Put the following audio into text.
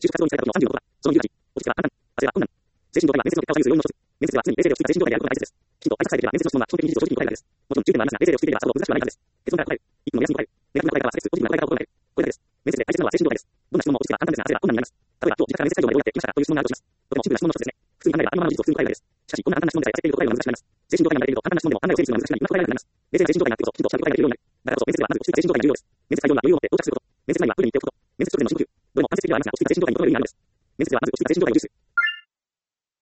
就職活動にされたことの36%だ。その理由は、落ち着きは簡単、焦りは困難。精神状態は面接の結果を左右する要因の一つ。面接では常に冷静で落ち着いた精神状態であることが大切です。きちんと挨拶さえできれば面接の質問は基本的に事実を正直に答えられるです。もちろん注意点はありますが、冷静で落ち着いていればさほど難しくはないからです。結論から答える。一分の目安に答える。ネガティブな答えからはストレス、ポジティブな答えからを心がける。これだけです。面接で大切なのは精神状態です。どんな質問も落ち着けば簡単ですが、焦りは困難になります。例えば、今日自宅から面接会場までどうやって来ましたかという質問があるとします。とてもシンプルな質問の一つですね。普通に考えれば頭の中の事実を普通に答えるだけです。しかし、こんな簡単な質問でさえ焦っていると答えるのが難しくなります。精神状態が慣れていると簡単な質問でも考えを整理するのが難しくなり、今と答えられなくなります。冷静な精神状態になってこそ、きちんとした答えができるようになる。だからこそ面接ではまず落ち着いた精神状態が重要です。面接会場には余裕を持って到着すること。面接前にはトイレに行っておくこと。面接直前の深呼吸。どれも間接的ではありますが、落ち着いた精神状態に整える意味があるのです。面接ではまず落ち着いた精神状態を重視する。